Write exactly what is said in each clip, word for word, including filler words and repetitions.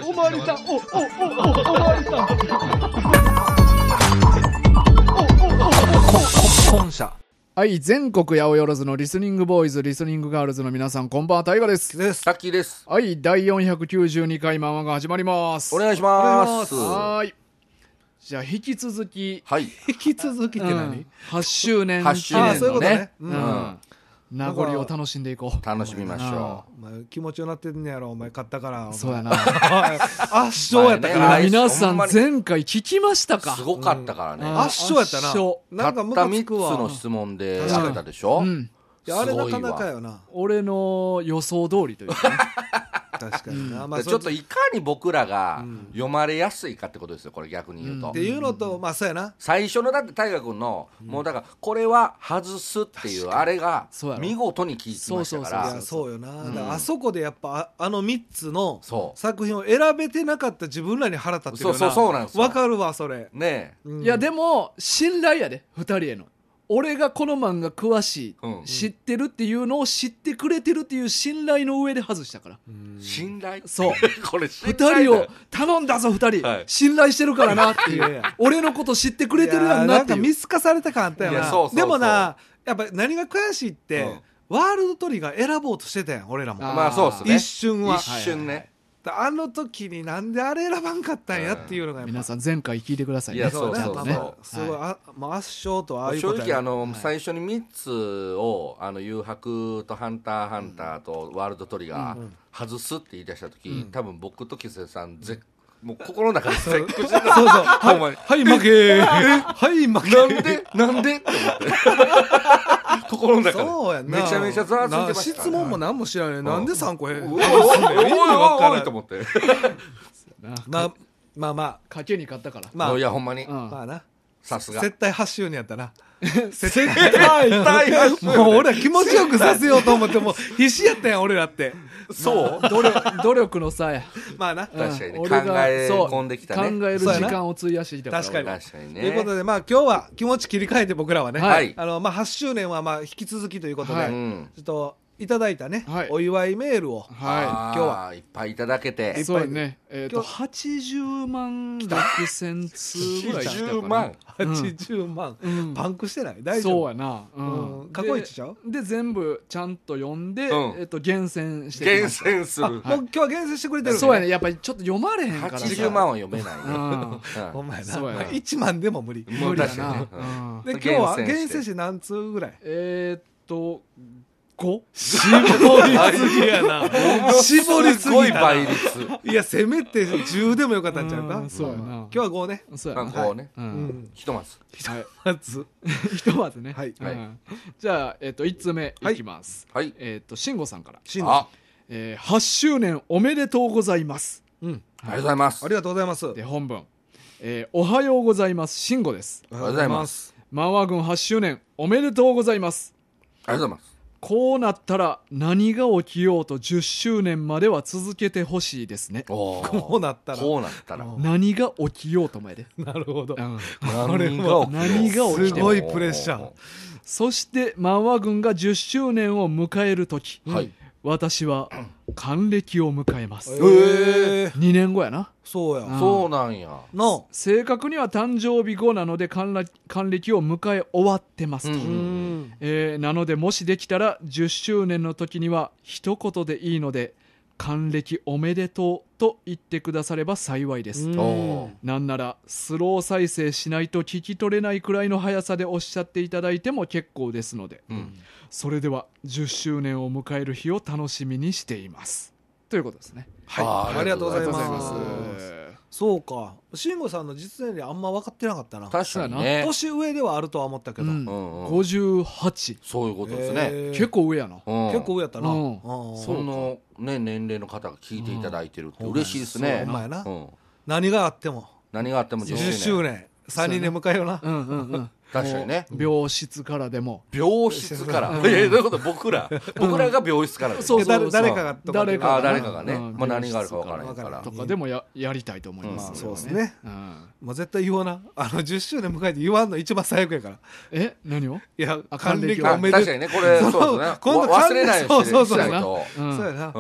おまわりさん、お、お、お、お、おまわりさん。お、お、お、お、本社。はい、全国八百万のリスニングボーイズ、リスニングガールズの皆さん、こんばんは、タイガです。 です。タッキーです。 はい、だいよんひゃくきゅうじゅうにかいマンワが始まります。 お願いします。 はい。じゃあ引き続き、 はい、 引き続きって何、うん、はちしゅうねんはちしゅうねんのね、 うんうん、名残を楽しんでいこう。 楽しみましょう。お前気持ちよなってんねやろ、お前勝ったから。 そうやな。 圧勝やったから、 ね、皆さん前回聞きましたか。 すごかったからね、 うん、圧勝やったな。 なんかムカつくわ。たったみっつの質問でやったでしょ、うん、 いやあれなかなかよな。 俺の予想通りというかね。 確かにな、 まあ、ちょっといかに僕らが読まれやすいかってことですよ、これ逆に言うと、うん、 っていうのと、まあそうやな、 最初のだって大河君の、うん、もうだからこれは外すっていうあれが見事に聞いてましたから。 いやそうよな、うん、だからあそこでやっぱ あ, あのみっつの作品を選べてなかった自分らに腹立ってるよな。 そうそうそうなんですよ。 わかるわそれねえ、 うん、いやでも信頼やでふたりへの。俺がこの漫画詳しい、うん、知ってるっていうのを知ってくれてるっていう信頼の上で外したから。 信頼？ そうこれふたりを頼んだぞふたり、はい、信頼してるからなっていう俺のこと知ってくれてるやんなっていう。 なんか見透かされた感あったよな。そうそうそう。でもなやっぱ何が悔しいって、うん、ワールドトリガー選ぼうとしてたやん俺らも。 まあそうっすね、 一瞬は一瞬ね、はいはい、 あの時になんであれ選ばんかったんやっていうのが、 皆さん前回聞いてくださいね。 いやそうそうそう、ね、 すごい、あ、まあ、圧勝とああいうこと正直あの、はい、最初にみっつをあの誘白とハンターハンターとワールドトリガー外すって言い出した時、うん、多分僕とキセさんぜもう心の中で絶句してた。 そうそうはい、はい負けはい負けなんでなんでって思って心の中でそうやんな、 めちゃめちゃざわついてました。 質問も何も知らない、うん、なんでさんこへんおいおいおいと思ってまあまあまあ賭けに勝ったから、 まあ、いやほんまに、 うん、まあな、 さすが絶対はちしゅうねんやったな。 絶対もう俺ら気持ちよくさせようと思っても必死やったやん俺らって。 そう、 まあ、努, 力努力の差や。 まあな、 確かにね、うん、考え込んできたね。 考える時間を費やしてきたから。 確かに確かにね。 ということでまあ今日は気持ち切り替えて僕らはね、 はい、 あのまあはちしゅうねんはまあ引き続きということで、はい、ちょっといただいたね、はい、お祝いメールを、はい、今日はいっぱいいただけて、 そうね、えー、とはちじゅうまんろくせんつうぐらい来たかな。はちじゅうまん、 はちじゅうまん、うん、パンクしてない？大丈夫？ そうやな、うんうん、過去一ちゃう？ で全部ちゃんと読んで、うん、えー、と厳選して厳選する。 もう今日は厳選してくれてる、ね、 そうやね、やっぱりちょっと読まれへんからはちじゅうまんは読めないね、うんうん、お前な、いちまんでも無理無理やな、 うん、で今日は厳選して何通ぐらい？ えー、っとご？ 絞りすぎやな。絞りすぎたな。 倍率。 いやせめてじゅうでもよかったんちゃうか。 そうやな。 今日はごね。 そうやな。 ごね。 うん。 ひとまず。 ひとまず。 ひとまずね。 はい。 じゃあえっといっつうめいきます。 はい。 えっと慎吾さんから。 慎吾。 えはちしゅうねんおめでとうございます。 うん。 ありがとうございます。 ありがとうございます。 で本文。えおはようございます慎吾です。 おはようございます。 マンワ軍はちしゅうねんおめでとうございます。 ありがとうございます。 こうなったら何が起きようとじゅっしゅうねんまでは続けてほしいですね。 こうなったらこうなったら何が起きようともやで。 なるほど、うん、 これは何が起きすごいプレッシャー。 そして漫画軍がじゅっしゅうねんを迎えるとき、 はい、 私は還暦を迎えます。 えー、 にねんごやな。 そうや、 うん、そうなんやの正確には誕生日後なので還暦を迎え終わってますと、 うん、 えー、なのでもしできたらじゅっしゅうねんの時には一言でいいので還暦おめでとうと言ってくだされば幸いです。なんならスロー再生しないと聞き取れないくらいの速さでおっしゃっていただいても結構ですので、うん、それではじゅっしゅうねんを迎える日を楽しみにしていますということですね。 はい、あ, ありがとうございます。 えー、 そうか、慎吾さんの実年齢あんま分かってなかったな。 確かにね、 年上ではあるとは思ったけど、うんうんうん、ごじゅうはち。 そういうことですね、 えー、結構上やな、 うん、結構上やったな、うん、 その、ね、年齢の方が聞いていただいてるって嬉しいですね。 ほんまやな、うん、何があっても何があってもじゅっしゅうねんさんにんで迎えような。 うんうんうん、 確かにね、 病室からでも病室から、うん、いやどういうこと、僕ら僕らが病室からで、 そうそうそう、誰かがとか誰かあ誰かがね、うん、まあ、何があるか分からないからとかでも や, やりたいと思います、 うん、まあ、そうですね、 うん、 もう絶対言わな、あのじゅっしゅうねん迎えて言わんの一番最悪やから。 え何を、 いや還暦おめでとう。 確かにね、これそうですね、忘れないようにしないと。 そうやな、 うん、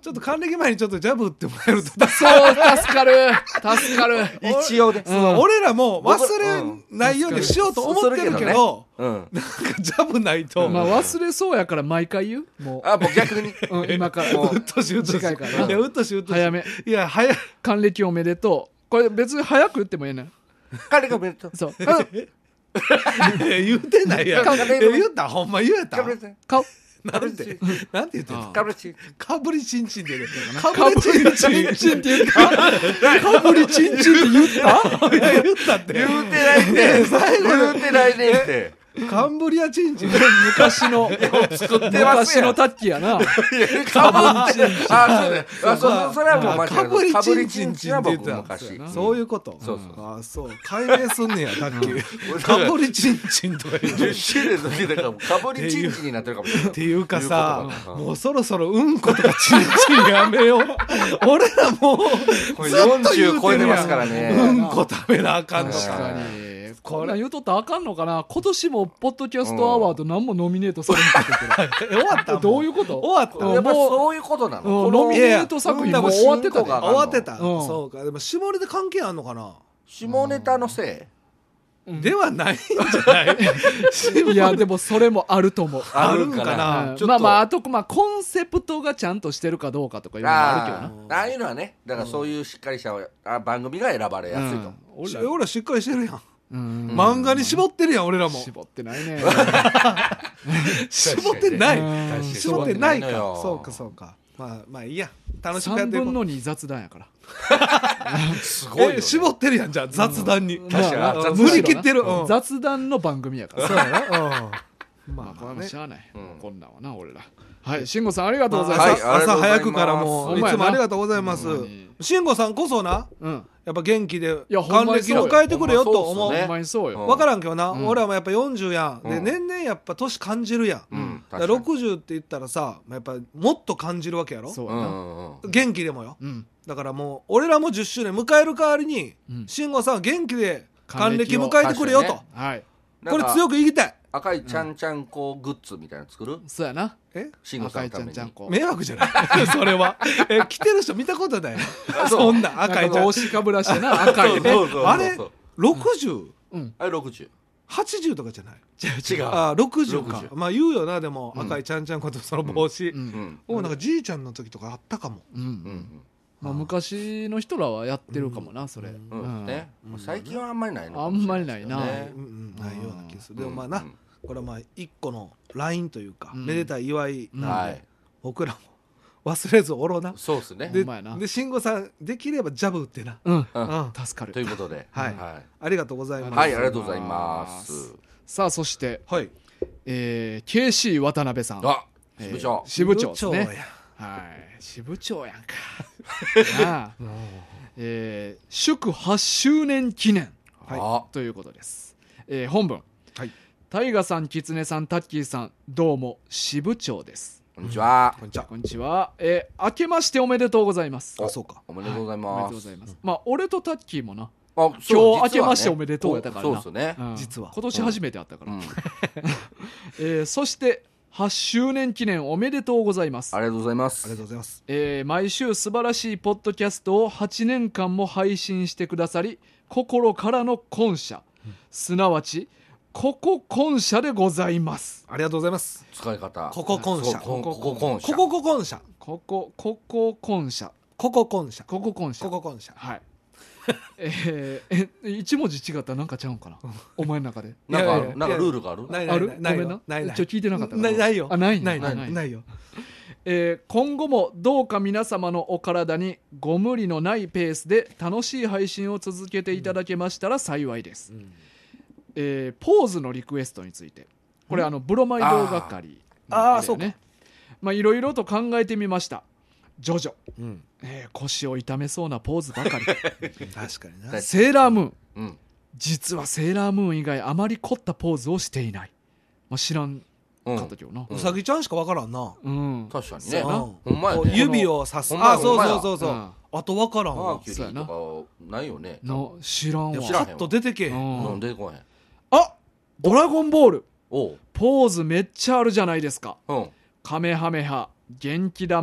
ちょっと還暦前にちょっとジャブ打ってもらえるとそう助かる助かる一応で、 うん、俺らも忘れないようにしようと思ってるけど、うん、なんかジャブないと、 まあ忘れそうやから毎回言うもうあもう逆に、 うん、今からもううっとしうっとし次回から、 いやうっとしうっとし早めいや早い還暦おめでとうこれ別に早く言ってもいいね還暦おめでとうそう言うてないやん言ったほんま言えた顔なんてなんて言ってんのかぶりちんかぶりちんちんでねかぶりちんちんって言ったかぶりちんちんって言ったいや言ったって言うてないって最後言うてないねってカンブリアチンチン昔の作ってます昔のタッキーやなかぶりチンチンあそうねあそそれはもう間違いないかぶりチンチンは僕昔そういうことそうそうあそう解明すんねやタッキーかぶりチンチンとか言うじゅっしゅうねんの時だからかぶりチンチンになってるかもしれないっていうかさもうそろそろうんことかチンチンやめよう俺らもうよんじゅう超えてますからねうんこ食べなあかんの確かにこんなん言うとったらあかんのかな今年もポッドキャストアワード何もノミネートされなかったけど終わったどういうこと終わったやっぱそういうことなのノミネート作品も終わってたね終わってたそうかでも下ネタ関係あんのかな下ネタのせいではないんじゃないいやでもそれもあると思うあるんかなまあまああとまあコンセプトがちゃんとしてるかどうかとかいうのもあるけどなああいうのはねだからそういうしっかりした番組が選ばれやすいと俺らしっかりしてるやんうん漫画に絞ってるやん俺らも絞ってないね絞ってない絞ってないかよそうかそうかまあまあいいや楽しくやっていこうさんぶんのに雑談やからすごいよね絞ってるやんじゃあ雑談に確かに無理切ってる雑談の番組やからそうやなまあまあしゃあないうんこんなんはな俺らはい慎吾さんありがとうございますはい朝早くからもういほんまやなつもありがとうございますほんまに慎吾さんこそなうんやっぱ元気でやほん還暦まにそうよ迎えてくれよと思うほんまそうっすねほんまにそうよ分からんけどなうん俺らもやっぱよんじゅうやんでうん年々やっぱ年感じるやんうんだからろくじゅうって言ったらさやっぱもっと感じるわけやろそうやなうんうんうん元気でもようんだからもう俺らもじゅっしゅうねん迎える代わりにうん慎吾さんは元気で還暦還迎えてくれよと確はいこれ強く言いたい赤いちゃんちゃんこグッズみたいなの作るそうやなえ慎吾さ赤いちゃんのためにんちゃんこ迷惑じゃないそれはえ来てる人見たことないあそんな赤いちゃんなんか帽子かぶらしてな赤いねそうそうそうそうあれろくじゅううんあれろくじゅうはちじゅうとかじゃない違うあろくじゅうかろくじゅうまあ言うよなでも赤いちゃんちゃんことその帽子うんうんおなんかじいちゃんの時とかあったかもうんうんまあ昔の人らはやってるかもなそれうんうんうんね最近はあんまりないのあんまりないなねうんうんないような気がするでうんもまあなうんこれはまあ一個のラインというかうんめでたい祝いうんなんではい僕らも忘れずおろうなそうですねでほんまやなで慎吾さんできればジャブ打ってなうんうんうん助かるということではいはありがとうございますいはいありがとうございますさあそしてはいえー ケーシー 渡辺さんあえー支部長支部長ですねやはい支部長やんかなあえー祝はちしゅうねん記念はいあということですえー本文はいタイガさん、キツネさん、タッキーさん、どうも支部長です。 こんにちはこんにちはこんにちは。えー明けましておめでとうございます。 あそうかおめでとうございおめでとますうございます。まあ俺とタッキーもな、 あ今日明けましておめでとうやったからな。 そうですねうん実は今年初めて会ったから。 うんえーそしてはちしゅうねん記念おめでとうございますあ。りがとうございますありがとうございますえー毎週素晴らしいポッドキャストをはちねんかんも配信してくださり心からの感謝、すなわちここ感謝でございます。 ありがとうございます使い方ここ感謝そうこここんしゃこここ感謝ここここ感謝ここ感謝ここ感謝ここ感謝はいえー、え一文字違ったらなんかちゃうんかなお前の中でなんいやいやかなんかルールがあるないあるないないごめんなないないちょ聞いてなかったからないないよあないないなあないいないよえー今後もどうか皆様のお体にご無理のないペースで楽しい配信を続けていただけましたら幸いです、えーポーズのリクエストについてこれあのブロマイド係あーあーれねまあいろいろと考えてみましたジョジョ、 うんえー腰を痛めそうなポーズばかり確かになセーラームーンうん実はセーラームーン以外あまり凝ったポーズをしていない、まあ、知らんうんかったけどなうさぎちゃんしかわからんなうん、 確かにねそうやなほんまやねこう指をさすほんまやあそうほんまやそうそうそううんあとわからんわマーキュリーとかないよねの知らんわいや知らんパッと出てけえへんうんうん出てこへんあドラゴンボールおうポーズめっちゃあるじゃないですかうんカメハメハ元気玉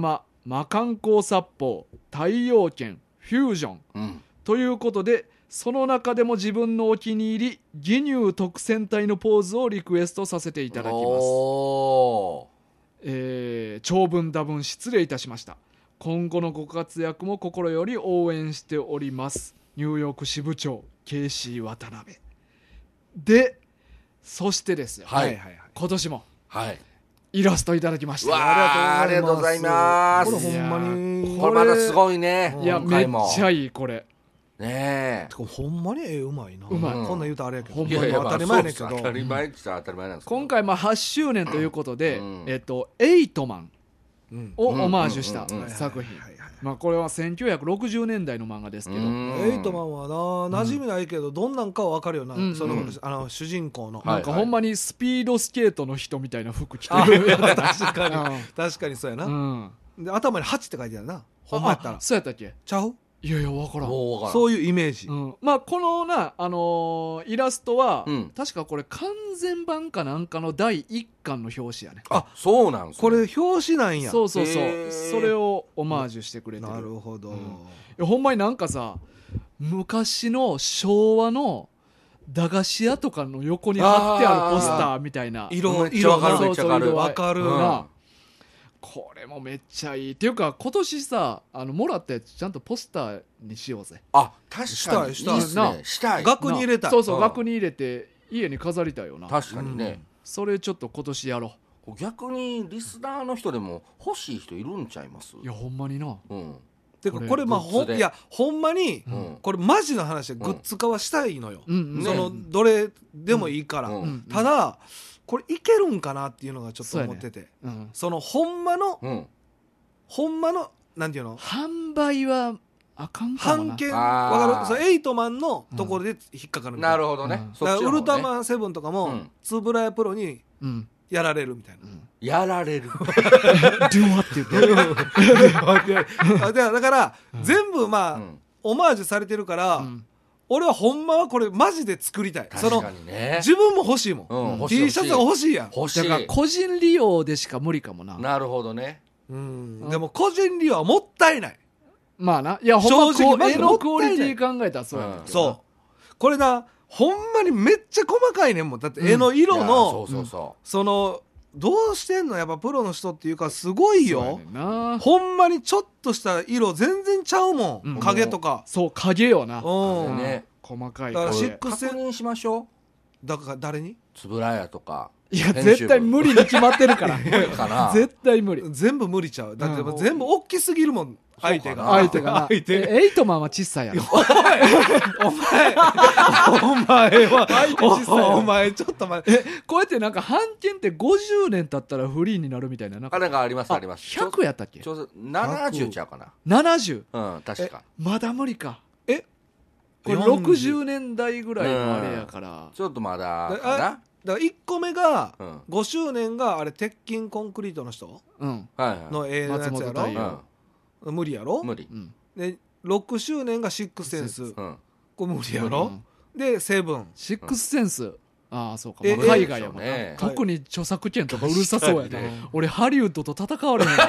魔漢光殺法、太陽剣、フュージョン、 うん、 ということで、その中でも自分のお気に入り義乳特戦隊のポーズをリクエストさせていただきます。 おー、 えー長文多文失礼いたしました。今後のご活躍も心より応援しております。ニューヨーク支部長 ケーシー 渡辺で、そしてですよ、 はい、 はいはいはい今年もはい、 イラストいただきましうわた。 ー、ありがとうございます。 これほんまにこれまたすごいね。 いやめっ今回もちゃいいこれ。 ねえ。 てかほんまに絵うまいな。 うまいこんなん言うとあれやけど、 ほんまにいやいや、 当たり前やねんけど、 まあそうです当たり前っちゃ当たり前なんですけど。 今回まあはちしゅうねんということで、 うんえっとエイトマンうんをオマージュしたうんうんうんうん作品。 はいはいはいまあこれはせんきゅうひゃくろくじゅうねんだいの漫画ですけど、 うんエイトマンはな馴染みないけど、どんなんかは分かるよな、 うんそのうんあの主人公の、 はいなんかほんまにスピードスケートの人みたいな服着てるやつ確かに確かにそうやな、 うん、 で頭にはちって書いてあるな、ほんまやったらあそうやったっけ。 ちゃういやいや分からん。 もうわからん。 そういうイメージ、 うん、まあこのな、あのーイラストは、 うん確かこれ完全版かなんかのだいいっかんの表紙やね。 あ、そうなんですね。 これ表紙なんや。 そうそうそう、 へーそれをオマージュしてくれてる。 なるほど、 うんいやほんまになんかさ、昔の昭和の駄菓子屋とかの横に貼ってあるポスターみたいな。 色めっちゃわかる、 色めっちゃわかる。 そうそう色合いわかる、 うんなこれもめっちゃいいっていうか、今年さ、あのもらったやつちゃんとポスターにしようぜ。 あ、確かに。 したいしたいいいっすね。したい。 額に入れたい。 そうそう、 うん額に入れて家に飾りたいよな。 確かにね。 それちょっと今年やろ逆にリスナーの人でも欲しい人いるんちゃいます？ う。いやほんまにな。 うん。 これてかこれまあグッズでほんいやほんまに、 うん。 これマジの話でグッズ化はしたいのよ、 うんうん、 そのどれでもいいから、 うんうんただこれいけるんかなっていうのがちょっと思ってて、 うん、 そのほんまのうん。 ほんまのなんていうの販売はあかんかもな。 版権あーわかる、そのエイトマンのところで引っかかるみたいな、 なるほどねうん。 そっちの方ねだからウルトラマンセブンとかも、 うんツーブラヤプロにうんやられるみたいな、 うんやられる。 デュワって言ってあでだから、 うん全部まあ、 うんオマージュされてるから、 うん俺はほんまはこれマジで作りたい。そ確のかにね。 自分も欲しいもん、 うん欲しい T シャツが欲しいやん、 欲しだからい。 個人利用でしか無理かもな。 なるほどね。 うんうんでも個人利用はもったいない、 まあないやほんまこう正直マジ絵でもったいないのクオリティ考えたらそうやねんけどなそうこれなほんまにめっちゃ細かいねんもん。だって絵の色いやの、 そうそうそそのどうしてんのやっぱプロの人っていうかすごいよそうやねんな。 ほんまにちょっとした色全然ちゃうもん、 うん影とかそう影よな。 うん、 ね細かいだからこれシックス確認しましょだから誰にう。つぶらやとか。 いや編集部絶対無理に決まってるからかな。 絶対無理。 全部無理ちゃうだってうん全部大きすぎるもん相手が相手がな相手えエイトマンは小さいやろ。 お前お前は相手小さいよお前ちょっと待ってこうやってなんか版権ってごじゅうねん経ったらフリーになるみたいな。なんかあれがありますああります。 ひゃくやったっけちょうどななじゅうちゃうかななじゅう。 な。うん、確か。 まだ無理か。 えこれよんじゅうろくじゅうねんだいぐらいのあれやから。 ちょっとまだあかだからいっこめがな。うん。 ごしゅうねんがあれ鉄筋コンクリートの人うん。 はいはい。 の絵のやつや松本太ろ陽無理やろうん。無理。 うん。 でろくしゅうねんがシックスセンスうん。 これ無理やろうんでセブンシックスセンス。ああ、そうか。 えまあ海外やもんな。 え特に著作権とかうるさそうやな確かにね。 俺、ハリウッドと戦われへんわ。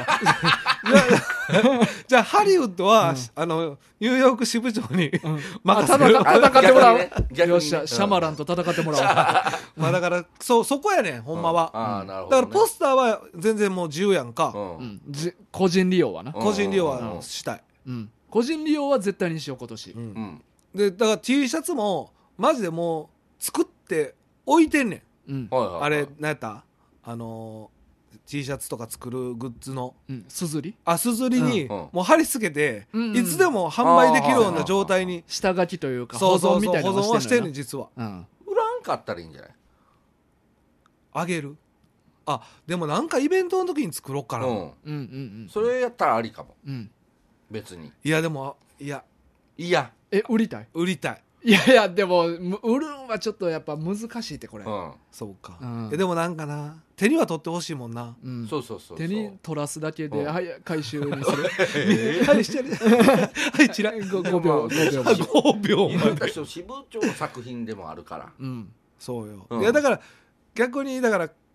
じゃあハリウッドは、 うんあのニューヨーク支部長に、 うん任あせる戦戦ってもらおう。 逆にね逆にねよっしゃ、シャマランと戦ってもらまあだからそうそこやねんほんまは、 ああ、なるほどね。 だからポスターは全然もう自由やんか、 うおう。うんん。じ個人利用はな。 うん個人利用うんはしたい、 うん。個人利用は絶対にしよう、今年。 うんうん。 でだから T シャツもマジでもう作って置いてんねん、 うん。 はいはいはいあれ何やったあのー T シャツとか作るグッズのうん。すずりあすずりにうんもう貼り付けて、 うんうんいつでも販売できるような状態に、 下書きというか、保そうそうそう存みたいなの保存はしてんねんん実はうん。 売らんかったらいいんじゃない？ あげるあでもなんかイベントの時に作ろうかな、 うん。 うんうんうん。 それやったらありかも。 うん。 別に。 いやでもいやいや。 え、売りたい？ 売りたいいやいや、でも、む売るんはちょっとやっぱ難しいって、これう。ん。 そうか、 うんえでもなんかな手には取ってほしいもんなうん。 そうそうそうそう。 手に取らすだけで、 うんはい、回収にする。 はいしてるはいちらごびょう、ごびょう。 ごびょう今私の支部長の作品でもあるから。 うん。 そうよ、 うんいやだから逆にだから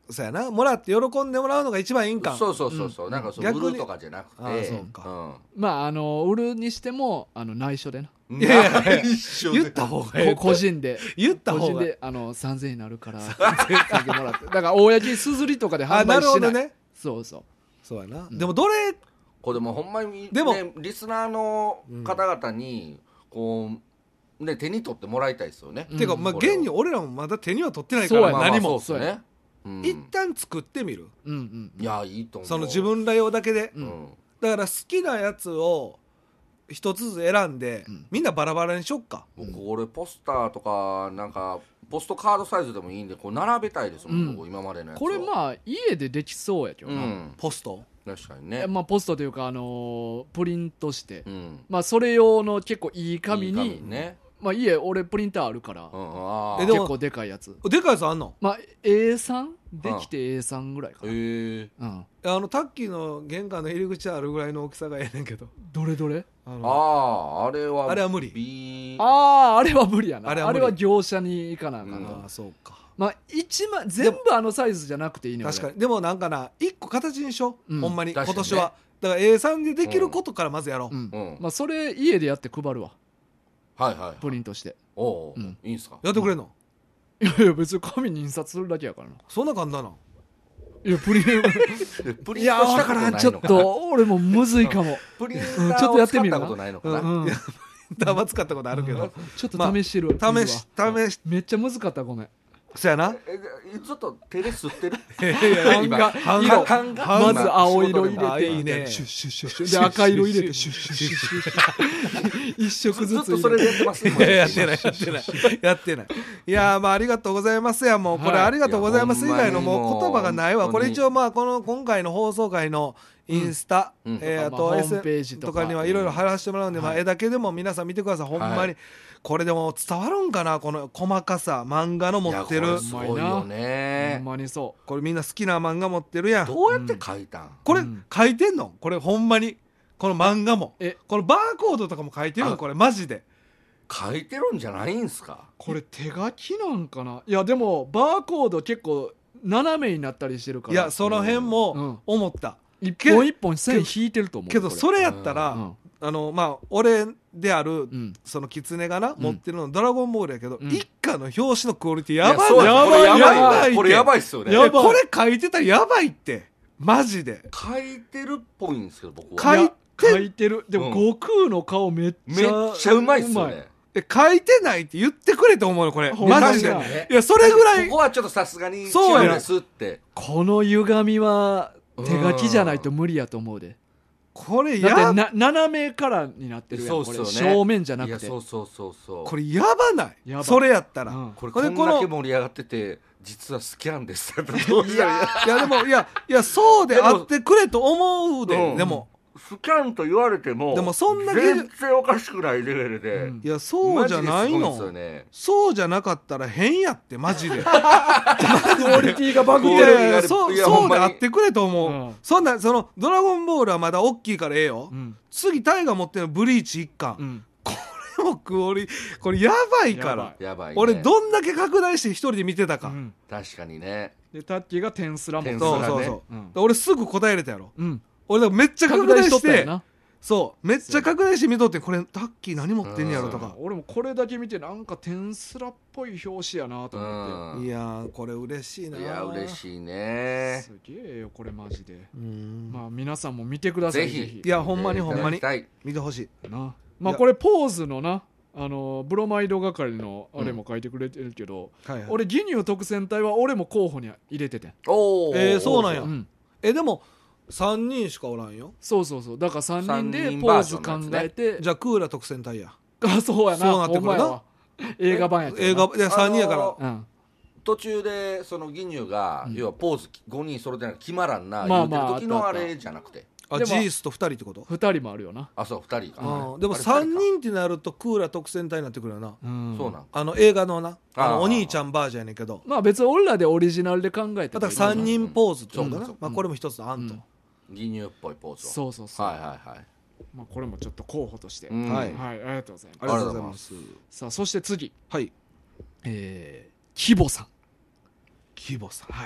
そうやなもらって喜んでもらうのが一番いいんかそうそうそうそう、うん、なんかそう逆に売るとかじゃなくてあそうか、 うん、 まああの売るにしてもあの内緒でな、 いやいやいや一緒で言った方がいいこ個人で言った個方がいい人であのさんぜんえんになるから先もらってだから公にすずりとかであな販売しないるほどねそうそうそうやな、 うん、 でもどれこれでもほんまに、ね、 でもリスナーの方々にこう、ね、手に取ってもらいたいですよね、 ていうか、まあ、現に俺らもまだ手には取ってないかそうやら何も、 まあまあそうですね、うん、 一旦作ってみる、 うんうんいやいいと思うその自分ら用だけで、 うんうんだから好きなやつを一つずつ選んで、 うん、 みんなバラバラにしよっか。 僕俺ポスターとかなんかポストカードサイズでもいいんでこう並べたいですもん、 うん、 僕今までのやつをこれまあ家でできそうやけどな、 うん、 ポスト確かにね、 まあ、ポストというか、あのープリントして、 うん、 まあ、それ用の結構いい紙にいい紙ね、 まあ、家俺プリンターあるから、 うん、あえでも結構でかいやつでかいやつあんの？ まあ エースリー できて エースリー ぐらいかな、 へえうん、 あのタッキーの玄関の入り口あるぐらいの大きさがええねんけど、 どれどれあのあああれはあれは無理 B あああれは無理やなあれはあれは無理業者に行かなあかんと、 うんああそうか、 まあ一枚全部あのサイズじゃなくていいね確かに。でもなんかな一個形にしよう、 うんほんまに確かにね今年はだから エースリー でできることからまずやろう、 うんうんまあ、それ家でやって配るわはいはいプリントしておお、 うんいいんすかやってくれんの、 いやいや別に紙に印刷するだけやからなそんな簡単なの？ いやプリンえプリいや分ントしたことからんちょっないのかなと俺もむずいかもプリンタうんちょっとやーをってみるな使ったことないのかな、 うんいやダマ使ったことあるけど、 ちょっと試してる、 試し試しめっちゃむずかったごめんそうやなええちょっと手で吸ってるいやいや版画今色版画まず青色入あれていいねシュッシュッシュッシュッで赤色入れてシュッシュッシュッシュッシュッ一色ずつずっとそれでやってますいややってないやってないやってないいやまあありがとうございますやもうこれはいありがとうございます以外のいやほんまにもう言葉がないわもうこれ一応まあこの今回の放送回のインスタ、 うんえーあとまあホームエスページとかとかにはいろいろ貼らせてもらうんで、まあ、 はい絵だけでも皆さん見てくださいほんまに、 はいこれでも伝わるんかなこの細かさ漫画の持ってるいやこれすごいよほねんまにそこれみんな好きな漫画持ってるやんどうやって書いたん、 これ、 うん書いてんのこれほんまにこの漫画もえこのバーコードとかも書いてるのあこれマジで書いてるんじゃないんすかうこれ手書きなんかないやでもバーコード結構斜めになったりしてるからいやその辺も思った、 一本一本線引いてると思うこれけどそれやったら、 うんあのまあ俺である、 うんその狐がな、 ん持ってるのドラゴンボールやけど、 うん一巻の表紙のクオリティやばいいやそうやこれやばいやばいってこれやばいっすよねいやこれ書いてたらやばいってマジで書いてるっぽいんですけど僕書はいいていや書いてるでもうん悟空の顔めっめちゃっちゃうまいっすようまねえ書いてないって言ってくれと思うのこれほんまにマジでないやそれぐらいここはちょっとさすがに違そうやうんですってこの歪みは手書きじゃないと無理やと思うでこれだってやな斜めからになってるやんそうっこれすよね正面じゃないくてやそうそうそうそうこれやばないやばいそれやったら、 うんこれほんでこのこんだけ盛り上がってて実はスキャンですどうしたらいいいやでもいやいやそうであってくれと思うでうんでもスキャンと言われてもでもそんだけ全然おかしくないレベルで、 うんいやそうじゃないのマジですごいですよねそうじゃなかったら変やってマジでクオリティがバグいってるやいやそういやそうほんまにであってくれと思う、 うんそんなそのドラゴンボールはまだ大きいからええよ、 うん次タイが持ってるブリーチ一巻、 うんこれもクオリこれやばいからやばやばいね俺どんだけ拡大して一人で見てたか、 うん確かにねでタッキーが点すらも点そうすらねそうそう、 うん俺すぐ答えれたやろうん俺だからめっちゃ拡拡大し大してとったよなそうめっちゃ拡大して見とってこれタッキー何持ってんやろとか、 俺もこれだけ見てなんか点すらっぽい表紙やなとう思ってんいやーこれ嬉しいないや嬉しいねすげえよこれマジでうんまあ皆さんも見てくださいぜひぜひいやほんまにほんまにいただきたい見てほしいなまあこれポーズのなあのブロマイド係のあれも書いてくれてるけど、 はいはい俺義乳特選隊は俺も候補に入れててん、 おーえーそうなんやうん、 えでもさんにんしかおらんよそうそうそうだからさんにんで三人ポーズ考えて、 じゃあクーラ特選隊やあそうやなそうなってくるなほんまやわ映画版やった映よな画いやさんにんやからあのうん途中でその義乳が、 うん要はポーズごにんそれでなんか決まらんな、 まあまあ言うてる時のああったあったれじゃなくてあでもジースとふたりってことふたりもあるよな、 あそうふたりかな、 うんでもあれさんふたりかにんってなるとクーラ特選隊になってくるよなうんそうなんあの映画のなああーのお兄ちゃんバージョンやねんけどまあ別に俺らでオリジナルで考えてだからさんにんポーズってことかなそうかそうかまあこれも一つの案とうん義乳っぽいポーズをそうそうそう、 はいはいはいまあ、これもちょっと候補として、 うんはいはい、ありがとうございますありがとうございますさあそして次はいえー、キボさんキボさんはい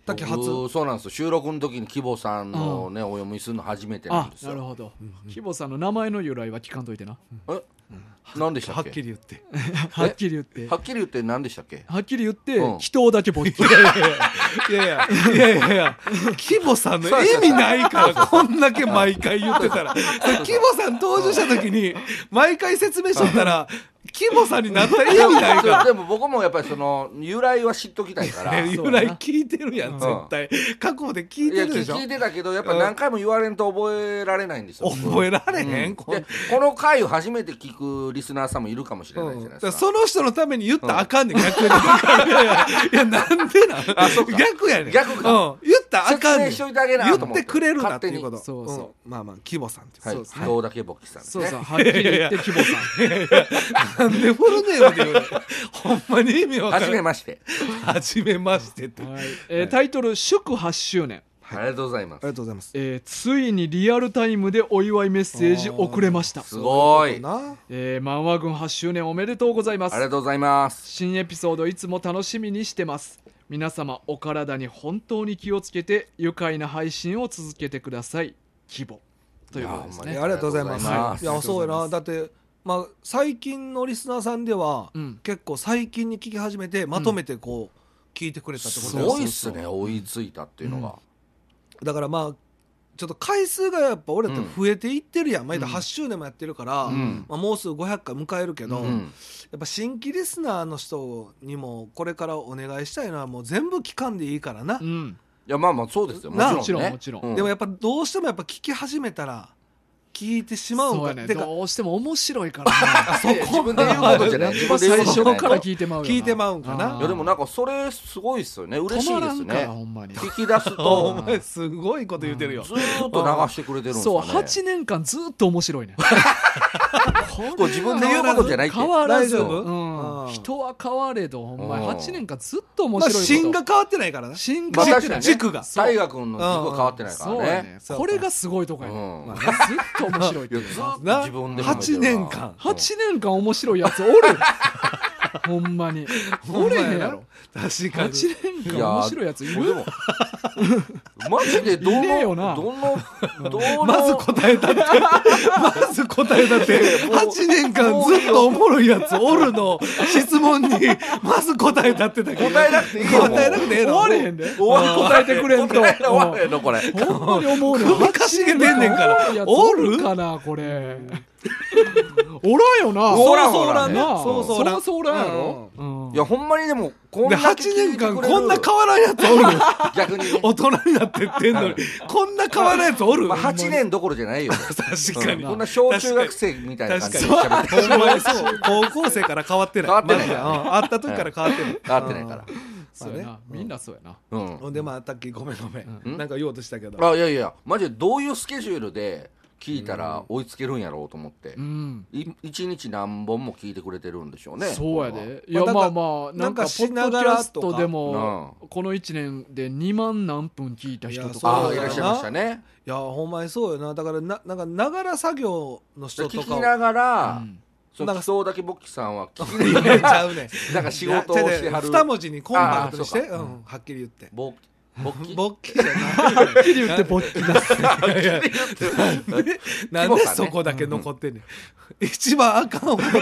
タッキー初。 僕そうなんですよ、収録の時にキボさんのね、お読みするの初めてなんですよ。 あ、なるほど。キボさんの名前の由来は聞かんといてな。 え、何でしたっけ。 はっきり言ってはっきり言ってはっきり言って何でしたっけ。 はっきり言って、 うん人だけぼっち。 いやいやいやいやいやいやいやキボさんの意味ないからこんだけ毎回言ってたらキボさん登場した時に毎回説明しとったらキボさんになった意味ないからでも僕もやっぱりその由来は知っときたいから由来聞いてるやん絶対過去で聞いいやてるでしょ。 聞いてたけどやっぱ何回も言われんと覚えられないんですよ。 覚えられへん、 うん、 こでこの回を初めて聞くリスナーさんもいるかもしれないじゃないですか、 うん、その人のために言ったらあかんねん、逆にいやいやいやなんでなんあそうか逆やねん逆か、 うん、言ったらあかんねん説明しといてあげなと思って言ってくれるなっていうこと。 そうそう、 うん、まあまあキボさんってはい、 そうですねどうだけぼっきさんですね。 そうそう、はっきり言ってキボさん。 なんでフルネームで言うのほんまに意味わかはらん。 じめまして。 はじめましてって、 はい、えータイトル祝はちしゅうねん、 ありがとうございます。 ありがとうございます。 えーついにリアルタイムでお祝いメッセージ送れました。 すごい。 そううことなえー、漫画軍はちしゅうねんおめでとうございますあり。がとうございます。 新エピソードいつも楽しみにしてます。皆様お体に本当に気をつけて愉快な配信を続けてください。希望ということですね。 いやありがとうございます。 ありがとうございますいやそうやな、だってまあ最近のリスナーさんでは、 うん結構最近に聞き始めてまとめてこう、聞いてくれたってことすやごいっすね、追いついたっていうのが。 だからまあちょっと回数がやっぱ俺って増えていってるやん、まだはちしゅうねんもやってるから、 んまあ、もうすぐごひゃっかい迎えるけど、 うんやっぱ新規リスナーの人にもこれからお願いしたいのはもう全部聞かんでいいからな、 うん、 いやまあまあそうですよ、もなちろんね。 もちろんもちろんうでもやっぱどうしてもやっぱ聞き始めたら聞いてしまうんそうやね。 かてかどうしても面白いからな。 そこ自分で言うことじゃない。自分で言最うことじゃない初から聞いてまうよな。 聞いてまうんかなあーいやでもなんかそれすごいっすよね、嬉しいです止まらんからね。 ほんまに。 聞き出すおと前すごいこと言ってるよ、 ずーっと流してくれてるんですそう、 かね。 はちねんかんずっと面白いね。 これ自分で言うことじゃないって。 変わらず、 大丈夫うんうん人は変われどほんまうんはちねんかんずっと面まあ白いこと。 芯が変わってないからな芯まあが変わってない確かにね軸が大河君の軸は変わってないからねそうやね。 そうこれがすごいとこやね。 うんまあずっと面白いっていうないやずっとな自分ではちねんかんはちねんかん面白いやつおる。ほんまに。おれへんやろ。 確かはちにねんかん面白いやついる。 でもマジでどいねえよなのどのどのまず答えたってまず答えたってはちねんかんずっとおもろいやつおるの質問にまず答えたってだけど答えなくていいよ。 答えなくてええの終われへんで。 終わる答えてくれんと。 答え終われんのこれ。 ほんまに思うねん。 首かしげてんねんからおるかなこれ。おらんよな。 おらんそうそうらんねなそうそうらんそうそうらんやろ。うんいやほんまにでもこんでだけはちねんかん聞いてくれるこんな変わらんやつおる逆にね。 大人になってってんのにこんな変わらんやつおるまあはちねんどころじゃないよ。 確かにうんこんな小中学生みたいな感じで確喋ってる。 ほんまにそう高校生から変わってない変わってないからねマジでうん会った時から変わってない変わってないから。 そうやな。みんなそうやな。 うん。 ほんでまあタッキーごめんごめうんんなんか言おうとしたけどあいやいやマジでどういうスケジュールで聞いたら追いつけるんやろうと思ってう。ん。 い一日何本も聞いてくれてるんでしょうね。 そうやで。いまあやまあなんかまあなんかなんかポッしながドキャスらとかトでもこのいちねんでにまん何分聞いた人といやそうかああいらっしゃいましたね。 いやほんまにそうよなだからななんかながら作業の人とかを聞きながら、 うんその基礎だけぼっきさんは聞きいやちゃうねなんか仕事をしてはる。 二文字にコンパクトにしてあーそうかうんはっきり言ってぼぼっきぼっきじゃないはっきり言ってぼっきだ。 いやなんでそこだけ残ってんねん一番あかん方だ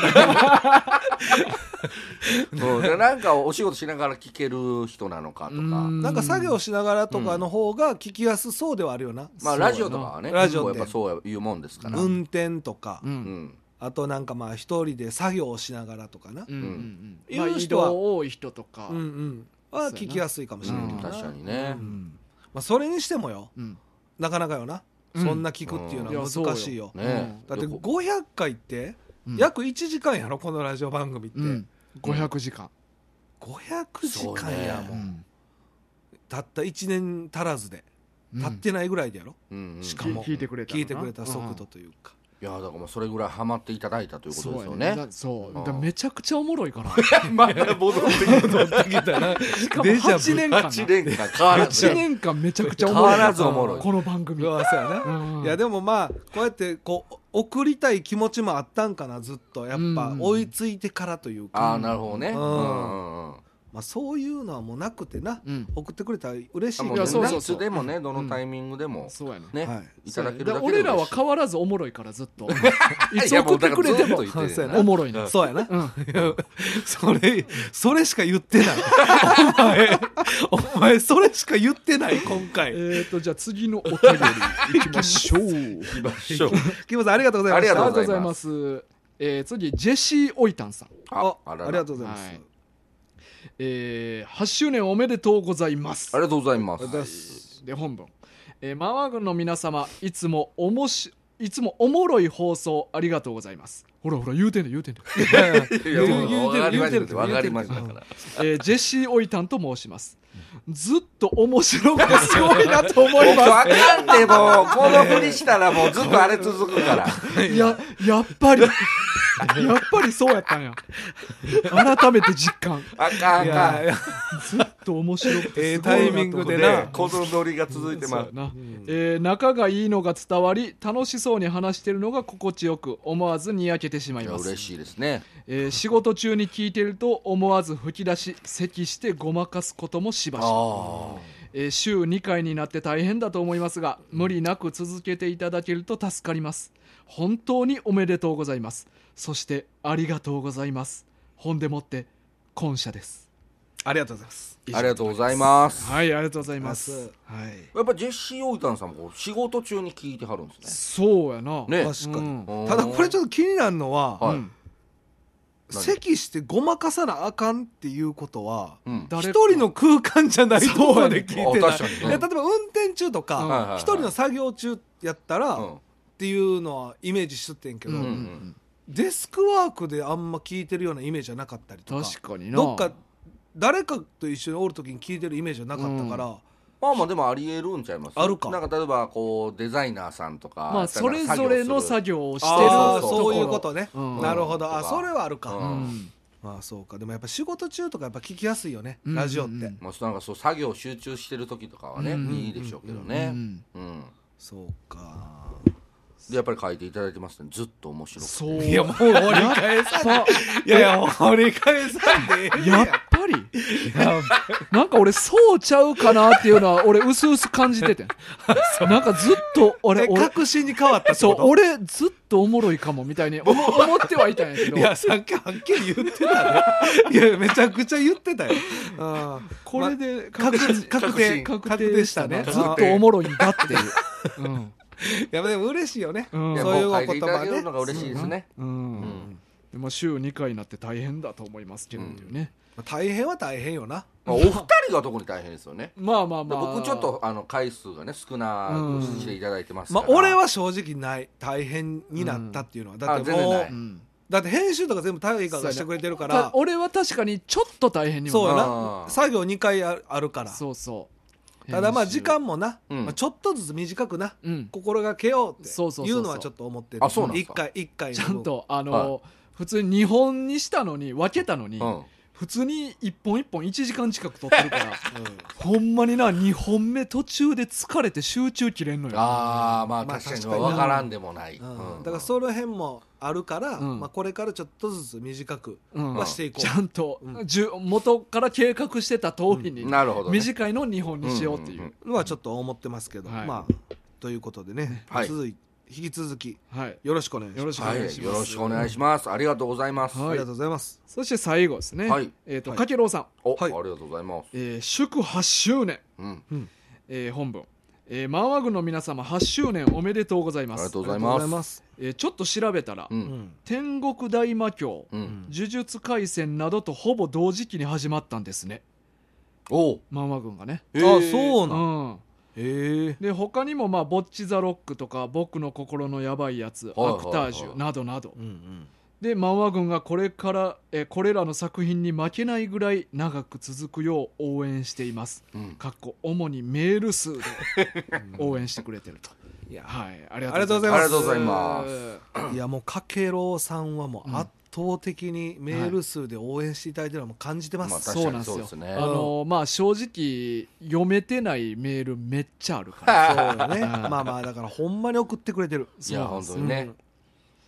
うんでなんかお仕事しながら聞ける人なのかとか、 うんなんか作業しながらとかの方が聞きやすそうではあるよなまあラジオとかはねラジオってやっぱそういうもんですから、 運転とかううんんあとなんかまあ一人で作業をしながらとかなうんうんうんうんまあ移いう人は動多い人とかうんうんは聞きやすいかもしれないけどな確かにね、 うんまあそれにしてもようんなかなかよなうんそんな聞くっていうのは難しいよねだってよくごひゃっかいってうん約いちじかんやろこのラジオ番組ってうんごひゃくじかんごひゃくじかんやもうんんたったいちねん足らずでうん経ってないぐらいでやろうんうんしかも聞いてくれたのな聞いてくれた速度というかいやだからもうそれぐらいハマっていただいたということそうですよね。 やねだそううんだめちゃくちゃおもろいからまだ戻って戻ってきたなしかもデジャブはちねんかんなはちねんかん変わらずいちねんかんめちゃくちゃおもろい変わらずおもろいこの番組うわそうやなうんいやでもまあこうやってこう送りたい気持ちもあったんかなずっとやっぱうん追いついてからというかああなるほどね。 ううんんうんうんまあ、そういうのはもうなくてな、 うん、 送ってくれたら嬉しいもうけどな。 いやそうそういつでもねどのタイミングでも、 うん、そうやねね、 はい、 いただけるだけでで俺らは変わらずおもろいからずっといつ送ってくれてもいやもうだからずっと言ってるそうやなおもろいね、 そうやな、 うん、 いやそれそれしか言ってないお前お前それしか言ってない今回。 えーとじゃあ次のお便りいきましょう行きましょうキムさんありがとうございました。 ありがとうございますありがとうございます。えー、次ジェシー・オイタンさん、 ああららありがとうございます、 はい、えー、はちしゅうねんおめでとうございます。 ありがとうございますありがとうございますで本文、えー、マワ軍の皆様いつもおもしいつもおもろい放送ありがとうございます。ほらほら言うてんね言うてんね、 いやいやいやもう言うてるわかりました言うてるわかりましたからえー、ジェシー・オイタンと申します。ずっと面白くてすごいなと思いまわかんってもうこのふりしたらもうずっとあれ続くからす。いややっぱりやっぱりそうやったんや。改めて実感。 あかんあいかんやいやずっと面白くてええすごいなと思ってタイミングでなこのノリが続いてますそうやな、えー仲がいいのが伝わり楽しそうに話してるのが心地よく思わずにやけてしまいます。 嬉しいですねえー仕事中に聞いてると思わず吹き出し咳してごまかすこともしばしば、 あえー週にかいになって大変だと思いますが無理なく続けていただけると助かります。本当におめでとうございます。そしてありがとうございます。ほんでもって感謝です。 ありがとうございます。 ありがとうございますはいありがとうございます。 あはいやっぱジェシー・オイタンさんもこう仕事中に聞いてはるんですそうやな。 ねね確かに、 うんただこれちょっと気になるのは、 はいうん咳してごまかさなあかんっていうことはうん誰一人の空間じゃないところで聞いてない、 そうやねあ確かにねいや例えば運転中とうんかはいはいはい一人の作業中やったら、 うんっていうのはイメージしとってんけど、 うんうんううんんデスクワークであんま聞いてるようなイメージじゃなかったりとか確かにな。 どっか誰かと一緒におる時に聞いてるイメージはなかったから、 まあまあでもありえるんちゃいますあるかなんか例えばこうデザイナーさんとかまあそれぞれの作業をしてるあーそうそういうことね、 うんなるほど、あとかそれはあるか、 うんうんまあそうか。でもやっぱ仕事中とかやっぱ聞きやすいよね、 うんラジオって、 うんまあなんかそう作業集中してる時とかはね、 うんいいでしょうけどうね、 んうんそうか。 でやっぱり書いていただいてますねずっと面白くてそういやもう掘り返さんやっいやいや掘り返さんでええぱやっぱりなんか俺そうちゃうかなっていうのは俺うすうす感じててんなんかずっと俺え俺確信に変わったってそうこと俺ずっとおもろいかもみたいに思思ってはいたんやけどいやさっきはっきり言ってたねいやめちゃくちゃ言ってたよ、うんこれで確確確定確確定したねずっとおもろいんだっていう、うんいやでも嬉しいよね、 うんいやそういうもう書いていただお言葉ねけるのが嬉しいですね、 うんうんでも週にかいになって大変だと思いますけどっていうね、 大変は大変よな。 まあ、お二人が特に大変ですよねまあまあまあ僕ちょっとあの回数がね少なくしていただいてますから、 まあ俺は正直ない大変になったっていうのは、だってもうあ全然ないうんだって編集とか全部大河がしてくれてるからた俺は確かにちょっと大変にもそうよなあなー作業にかいああるからそうそうただまあ編集時間もな、 うんまあ、ちょっとずつ短くなうん心がけようってそうそうそうそういうのはちょっと思ってるあそうなんです一か回一回のちゃんとあの、 は普通ににほんにしたのに分けたのに、 うん普通にいっぽんいっぽんいちじかん近く撮ってるからほんまになにほんめ途中で疲れて集中切れんのよああまあまあ確かに確かにな分からんでもない、 うんうんだからその辺もあるから、 うんまあ、これからちょっとずつ短くうんはしていこう、 ちゃんと、 うんじゅ元から計画してた通りに、 なるほど、ね、 短いのをにほんにしようっていう、 うんうんのはちょっと思ってますけど、 はいまあということでね、 はい続い引き続きはいよろしくお願いします。 よろしくおはい、 願いしますよろしくお願いしますありがとうございます、 はいありがとうございます。 そして最後ですね、 はいえっ、と、 はいかけろうさん、 お、 はいありがとうございます、 えー祝はちしゅうねん、 うん、 えー本文、えー、マンワ軍の皆様はちしゅうねんおめでとうございます。 ありがとうございありがとうございまますす。 えーちょっと調べたら、 ううんん天国大魔教、 うん、 呪術廻戦などとほぼ同時期に始まったんですね、 おうマンワ軍がね。 あへーそうなん。 うん、 へえ。 で他にも、まあ「ボッチ・ザ・ロック」とか「僕の心のやばいやつ」 はいはいはいアクタージュ」などなどうんうん。 でマンワ軍がこれからえこれらの作品に負けないぐらい長く続くよう応援しています。 うんかっこ主にメール数で応援してくれてると。 いやはい、ありありがとうございますありがとうございますいやもうかけろうさんはもう圧倒的にメール数で応援していただいてるのはもう感じてます。 まあ確かにそうなんですよ。 そうですねあのまあ正直読めてないメールめっちゃあるから。 そうよね。 うんまあまあだからほんまに送ってくれてる。 いや本当にね、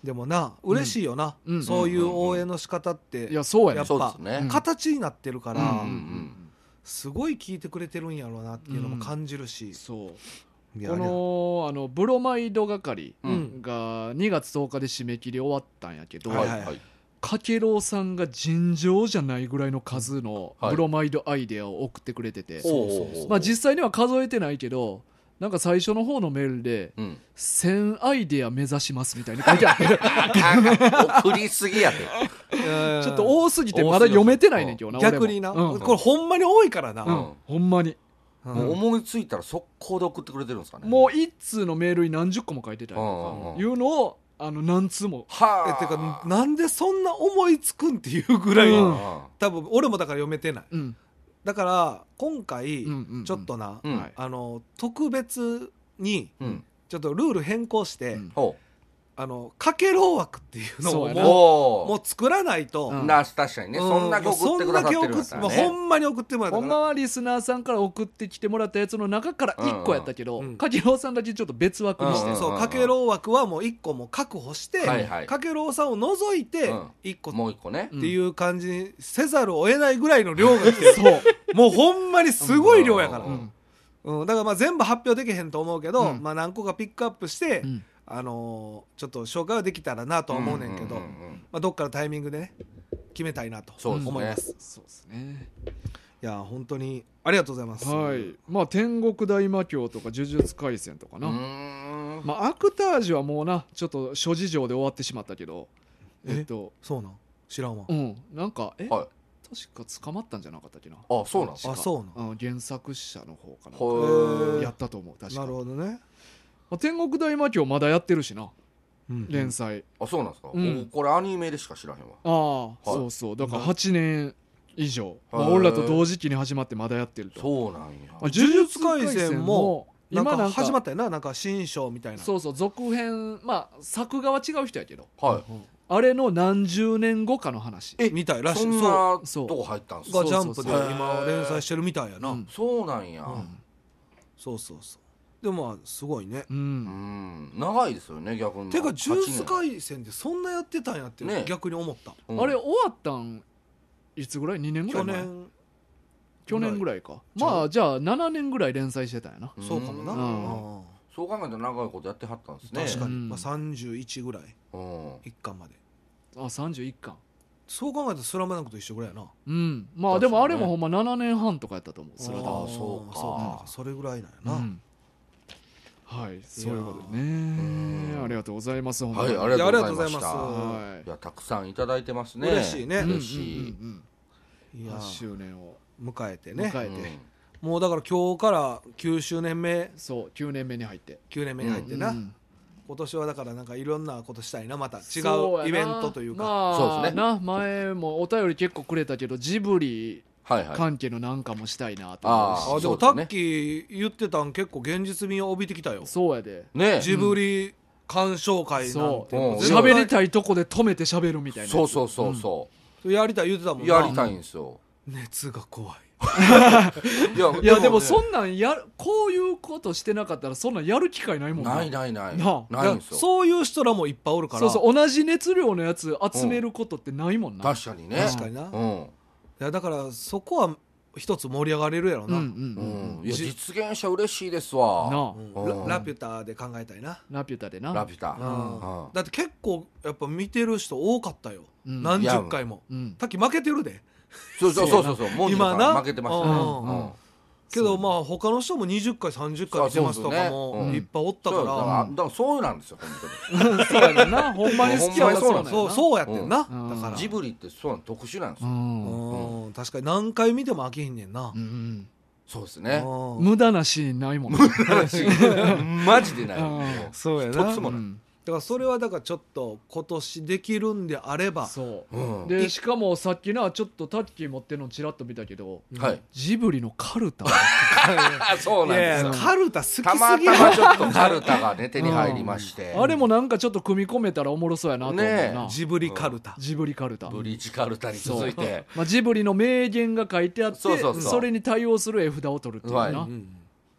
でもな嬉しいよな、 うんそういう応援の仕方っていやそうやねやっぱそうですね形になってるから、 うんうんうんすごい聞いてくれてるんやろうなっていうのも感じるし、 そういやこのあのブロマイド係うんがにがつとおかで締め切り終わったんやけど、 はいはいはいかけろうさんが尋常じゃないぐらいの数のはいブロマイドアイデアを送ってくれてて、 そうそうそうまあ、実際には数えてないけどなんか最初の方のメールでうんせんアイデア目指しますみたいに書いてあって送りすぎやてちょっと多すぎてまだ読めてないねん今日な逆にな、 俺もうんこれほんまに多いからな、 うんほんまにうんもう思いついたら速攻で送ってくれてるんですかねもう一通のメールに何十個も書いてたりとうんうんかいうのをあの何通もはえてかなんでそんな思いつくんっていうぐらい、 うん多分俺もだから読めてないうんだから今回うんうんうんちょっとな、 うんはいあの特別にうんちょっとルール変更して、 うんほあのかけろう枠っていうのをそうやなもうおもう作らないと、 うんな確かにねうんそんだけ送ってくださってるんだったらもうそんだけ送っもうほねんまに送ってもらったからほんまはリスナーさんから送ってきてもらったやつの中からいっこやったけど、 うんうんかけろうさんだけちょっと別枠にして、 うんそうかけろう枠はもういっこも確保して、 はいはいかけろうさんを除いてうんいっこもう一個ねっていう感じにせざるを得ないぐらいの量が来てるそう、 もうほんまにすごい量やから、 ううんんうん、だからまあ全部発表できへんと思うけど、 うんまあ何個かピックアップして、 うんあのーちょっと紹介はできたらなとは思うねんけど、 うんうんうんまあ、どっかのタイミングでね決めたいなとそうですね思います。 そうですね。 いや本当にありがとうございます。 はい。まあ天国大魔教とか呪術廻戦とかな。 うーんまあアクタージュはもうなちょっと諸事情で終わってしまったけど、 ええっとそうなん知らんわ。 うんなんかえ、 はい確か捕まったんじゃなかったっけな。 あそうなんですあそうなん。 うん原作者の方かな。 ほへーやったと思う確かなるほどね。 まあ天国大魔教まだやってるしなうん連載。 あそうなんですかうんおこれアニメでしか知らへんわああ、 はいそうそうだからはちねん以上、まあ、 へー俺らと同時期に始まってまだやってると。 そうなんやまあ呪術廻戦もなんか今なんか始まったよななんか新章みたいな。 そうそう続編まあ作画は違う人やけどはいうんあれの何十年後かの話。 えみたいらしい。 そんそなそうとこ入ったんですかうがジャンプでそうそうそう今連載してるみたいやな。 うんそうなんやうんそうそうそう。でもまあすごいね。 ううんん長いですよね逆にてかはち呪術ねん廻戦でそんなやってたんやってね逆に思った。 うんあれ終わったんいつぐらいにねんぐらい前去年去年ぐらいかちゃうまあじゃあななねんぐらい連載してたんやな。 そうかもな。 うんうんそう考えたら長いことやってはったんですね確かに、 うんまあ、さんじゅういちぐらいうんいっかんまであさんじゅういっかん。 そう考えたらスラムダンクと一緒ぐらいやな。 うんまあ確かにねでもあれもほんまななねんはんとかやったと思うスラダンあーそうかそうそれぐらいなんやな、 うんはいそういうことでんねありがとうございます本当にはいありがとうございましたいやありがとうございますはいいやたくさんいただいてますね嬉しいねうん嬉しいうんうんうんいやはちしゅうねんを迎えてね迎えてうんもうだから今日からきゅうしゅうねんめそうきゅうねんめに入ってきゅうねんめに入ってな、 うん今年はだからなんかいろんなことしたいなまた違そうやなうイベントというか、 まあそうですねな前もお便り結構くれたけどジブリはいはい関係のなんかもしたいなと思うあしあでそうですねもタッキー言ってたん結構現実味を帯びてきたよ。 そうやでねジブリ鑑賞会なんてそううん絶対喋りたいとこで止めて喋るみたいなやつそうそうそうそやりたい言ってたもうんな。 やりたいんですよ熱が怖い。 いやいやでもねそんなんやるこういうことしてなかったらそんなんやる機会ないもんないないないなあないんですよそういう人らもいっぱいおるから。 そうそう同じ熱量のやつ集めることってないもんな、 確かにね確かにな。いうんやだからそこは一つ盛り上がれるやろな。 うんうんううんんいやじ実現者嬉しいですわなあうんうんララピュタで考えたいな。 ラピュタでなラピュタうんうんだって結構やっぱ見てる人多かったよ。 うん何十回も。 うんさっき負けてるで。 そうそうそうそうそうモンジュさん今な負けてましたねうんうんけどまあ他の人もにじゅっかいさんじゅっかい見てますとかそうそうもそうねいっぱいおったかそうだからら。 だからそうなんですよ本当そうやねんなほんまに好きやからほんまにそううそうやってんな。 うんだからに。ジブリってそうなん特殊なんですうよんうん確かに何回見ても飽きひんねんなう。んそうですねうん無駄なシーンないもんねマジでないうんもうそうやな。 一つもないうんだからそれはだからちょっと今年できるんであれば。 そううんでしかもさっきなちょっとタッキー持ってるのちらっと見たけどはいジブリのカルタあそういなんですよやいやカルタ好きすぎたまるたまちょっとカルタがね手に入りましてあれもなんかちょっと組み込めたらおもろそうやなと思うねなジブリカルタ。 ジブリカルタブリーチカルタに続いてまあ、ジブリの名言が書いてあってそうそうそうそれに対応する絵札を取るっていうな、 はいうん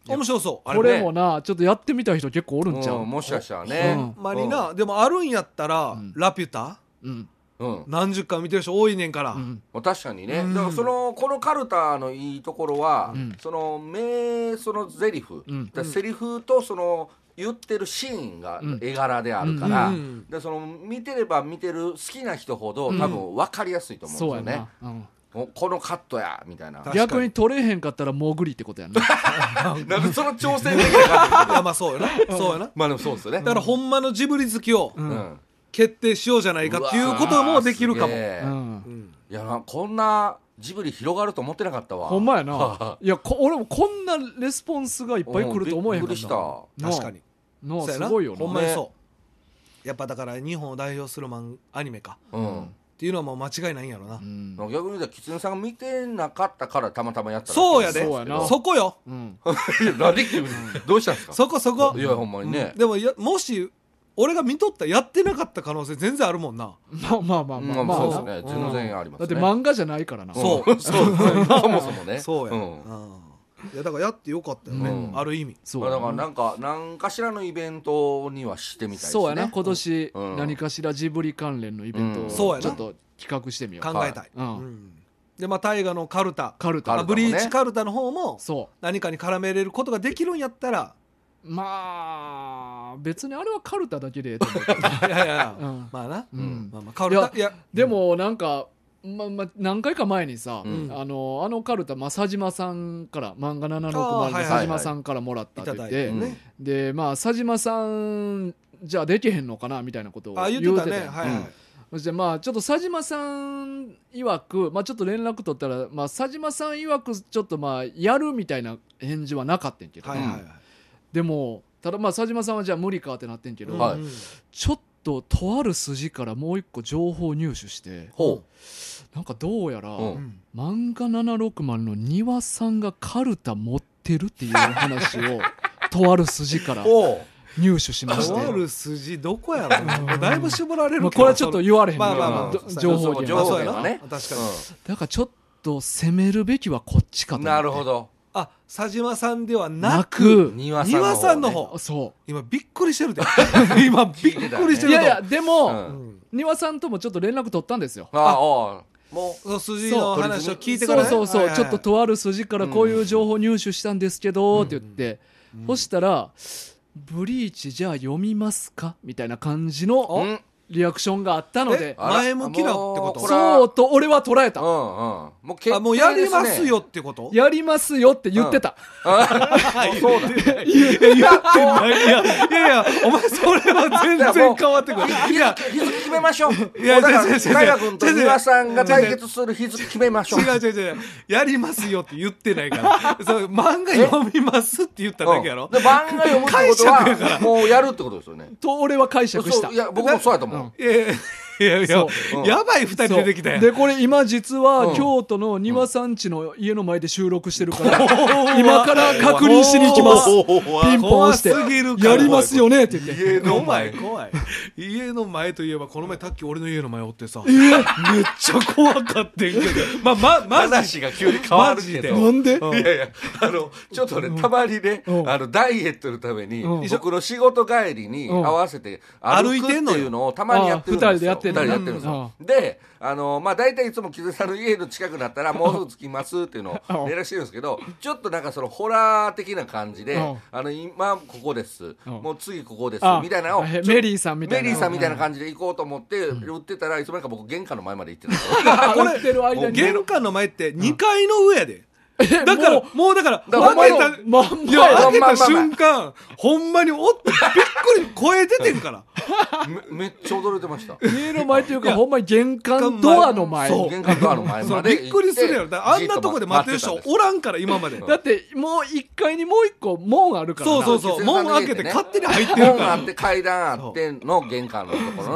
面白そうあこれねもなちょっとやってみたい人結構おるんちゃう、 うんもしかしたらね、 うんほんまにな、でもあるんやったら、 んラピュタうんうん何十回見てる人多いねんから、 うんまあ確かにね、 うんだからそのこのカルタのいいところは、 うんその名そのゼリフ、 うんだからセリフとその言ってるシーンがうん絵柄であるから、 うんでその見てれば見てる好きな人ほどうん多分分かりやすいと思そうやうんですよね、 な、うんおこのカットやみたいな確かに逆に取れへんかったら潜りってことやんななんでその挑戦的な感じいやまあそうやなそうやなまあでもそうですよねだからほんまのジブリ好きをううんん決定しようじゃないかっていうこともできるかも、 うわーすげえうんうんいやなこんなジブリ広がると思ってなかったわほんまやないやこ俺もこんなレスポンスがいっぱい来ると思えへんかっびっくりしたたな確かになあそうやなすごいよなほんまにそう、やっぱだから日本を代表するマンアニメかうんっていうのはもう間違いないんやろな、 うん逆に言うたら狐さんが見てなかったからたまたまやっただけそうやでそうやなそこようんいや何急にどうしたんですかそこそこいやほんまにね、 でもやもし俺が見とったらやってなかった可能性全然あるもんなまあまあまあうんまあまあそうなですね全然ありますねだって漫画じゃないからなそううんそうそもそもねそうや、 んうんいやだからやってよかったよね、 うんある意味まあ、 そうやなだからなんか何かしらのイベントにはしてみたいですねそうやな今年うん何かしらジブリ関連のイベントうんをそうやなちょっと企画してみよう考えたい、 うんうんでまあ大河のカルタカルタあカルタもねブリーチカルタの方もそ何かに絡めれることができるんやったらうまあ別にあれはカルタだけでええと思うけどいやいや、 うんまあな、 うんまあまあカルタいやでもなんか、まま何回か前にさ、 うんあのあのカルタ、まあ、佐島さんから漫画ななひゃくろくじゅうのあーはいはい佐島さんからもらったって言って、 いただいてね、 でまあ佐島さんじゃあできへんのかなみたいなことをあ言言ってたねうてたやんはいはい、 うんそしてまあちょっと佐島さん曰く、まあ、ちょっと連絡取ったら、まあ、佐島さん曰くちょっとまあやるみたいな返事はなかったんけど、 はいはいはいでもただまあ佐島さんはじゃあ無理かってなってんけど、 うんはいちょっととある筋からもう一個情報入手してほなんかどうやら、 う、 うんん漫画ななひゃくろくじゅうの庭さんがカルタ持ってるっていう話をとある筋からほ入手しまして、 とある筋どこやろもうだいぶ絞られるけど、 まあ、これはちょっと言われへんまあまあまあどそう情報源情報まあそうやな源はね確かに、 だからちょっと攻めるべきはこっちかとうん、 思ってなるほどあ佐島さんではななくく庭庭さんのね方そ今びっくりしてるで今びっくりしてるとういやいやでも、 うんうん庭さんともちょっと連絡取ったんですよああもその筋の話を聞いてから、ね、 そうそうそう、 はいはいはいちょっととある筋からこういう情報入手したんですけど、って言って、そしたらブリーチじゃあ読みますかみたいな感じう、 のうん、 リアクションがあったので、 あら前向きなってこともうこれはそうと俺は捉えた、 うんうんもう決定ですねあもうやりますよってことやりますよって言ってた、 あそうだねいや言ってないいやいやいやお前それは全然変わってくる日いや付日付決めましょういやもうだから違う違う違う大君と庭さんが対決する日付決めましょう違う違う違うやりますよって言ってないからそう漫画読みますって言っただけやろうんで漫画読むってこと解釈やからはもうやるってことですよねと俺は解釈したそういや僕もそうやと思う、 いやいやいやいやそううんやばい二人出てきたやんでこれ今実は、 うん京都の庭さん家の家の前で収録してるから、今から確認しに行きますおーピンポンして怖すぎるからやりますよねって言って家の怖い前怖い家の前といえばこの前タッキー俺の家の前おってさ、めっちゃ怖かってんけどまあままマジ話が急に変わるけどなんで、 うんいやいやあのちょっとねたまにねうんあのダイエットのためにうん僕の仕事帰りに合わせて歩くっていうのをたまにやってるんですよあ二人でやってんの二人でやってるんですよであのまあ大体いつも木津さんの家の近くだったらもうすぐ着きますっていうのを連絡してるんですけどちょっとなんかそのホラー的な感じでうんあの今ここですうんもう次ここですあみたいなのをへメリーさんみたいなメリーさんみたいな感じで行こうと思って売ってたらいつの間にか僕玄関の前まで行ってたんですよあこれ売ってる間に玄関の前ってにかいの上やで、だからももうだからだから開けたまんまいやや開けたまあまあまあ瞬間ほんまにおってびっくり声出てんからめめっちゃ驚いてました家の前といういやかほんまに玄関ドアの前そう玄関ドアの前までそうびっくりするやろだからあんなとこで待ってる人おらんから今までだってもういっかいにもういっこ門あるからなそうそうそう門開けて勝手に入ってるから門あって階段あっての玄関のところの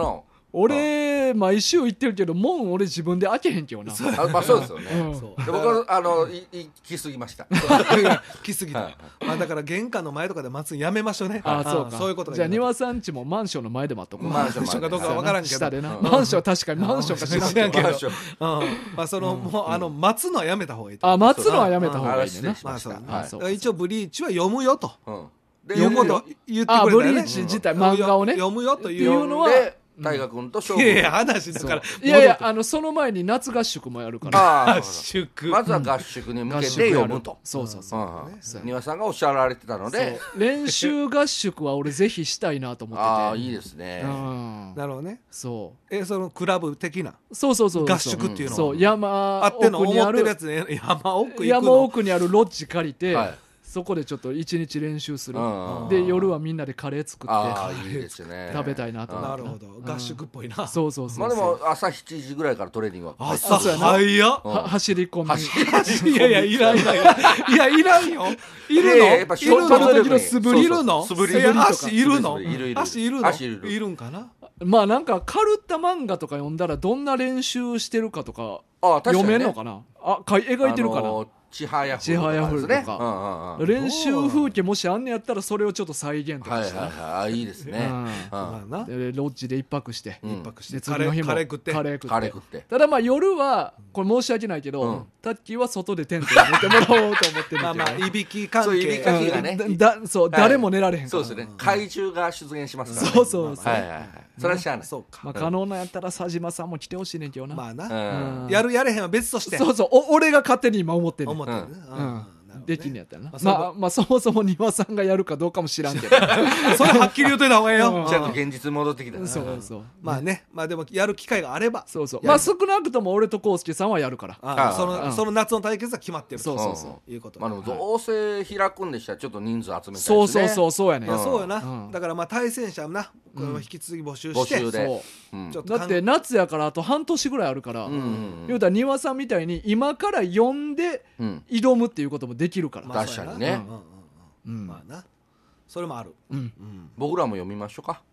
俺毎週行ってるけど門俺自分で開けへんけどな。 あまあそうですよね、 うんそうで僕はあのいい来すぎました来すぎた、 はいまあ、だから玄関の前とかで待つんやめましょうね。 あそうか。 そういうことがじゃあ庭さん家もマンションの前で待っとこう。 マンションマンションかどうかは分からんけど下でな、 うんマンション確かにマンションか知らんけど知らんけどマンションうんまあその、もうあの待つのはやめた方がいいとあ思う。 待つのはやめた方がいいねんな。 まあそう、 あそうだから一応ブリーチは読むよとうんでいうことを言ってくれたよね。 あブリーチ自体漫画をね読むよというっていうのはで大河君と勝負いやいや話だからいやいやあのその前に夏合宿もやるからああ合宿まずは合宿に向けて合宿やる読むとそうそうそう、 うんそう庭さんがおっしゃられてたのでそう練習合宿は俺ぜひしたいなと思っててああいいですねうんなるほどね。 そえそのクラブ的なうそうそうそう合宿っていうのはそう山あっての奥にある思ってるやつね山奥行くの山奥にあるロッジ借りて、 はいそこでちょっと一日練習する、 うんで夜はみんなでカレー作あってあいいですね食べたいなと思ってなるほど合宿っぽいな。 そうそうそうまあでも朝しちじぐらいからトレーニングは朝そうやな早っうんは走り込み走りいやいやいらんいらんいらんいやいらんよいるのいやいややっぱいるのショート時の素振りいるの素振りいやとか足いるの素振りいるいる足いるの足いるいるんかな。 まあなんかカルタ漫画とか読んだらどんな練習してるかとかああ確かにね読めんのかなあかい描いてるかな、 あのーちはやふるちはやふるとかですねうんうんうん練習風景もしあんねやったらそれをちょっと再現とはいはいかして、 はいあいいですねうんうんまあなでロッジで一泊して、 うん一泊してでカレー次の日もカレー食ってカレー食ってカレー食ってただまあ夜はこれ申し訳ないけど、 うんタッキーは外でテントで寝てもらおうと思ってるけど、 まあまあいびき関そういびき関係係がねうんだだそう、 はい誰も寝られへんからそうですね怪獣が出現しますからねそうそうそう、 はいはいはいそれはしゃあないそうかまあ、可能なんやったら佐島さんも来てほしいねんけどな、 まあなうんうんやるやれへんは別としてそうそうお俺が勝手に今思ってんねん思ってるねううんんできんねやったらな、 まあそうまあ、まあそもそも庭さんがやるかどうかも知らんけどそれはっきり言うといた方がいいうんよちゃんと現実に戻ってきたなそうそうまあねまあでもやる機会があればそうそうやるまあ少なくとも俺と康介さんはやるからああそのうんその夏の対決は決まってるとそうそうそううんいうことまあでもどうせ開くんでしたらちょっと人数集めたいですねそうそうそうそうやねんいやそうよなうんだからまあ対戦者なこれも引き続き募集して募集でそううんちょっとだって夏やからあと半年ぐらいあるから、 うんうん言うたら庭さんみたいに今から読んでうん挑むっていうこともできるから、 まあ確かにねそうやなうんうんううんんまあなそれもあるうんうん僕らも読みましょうか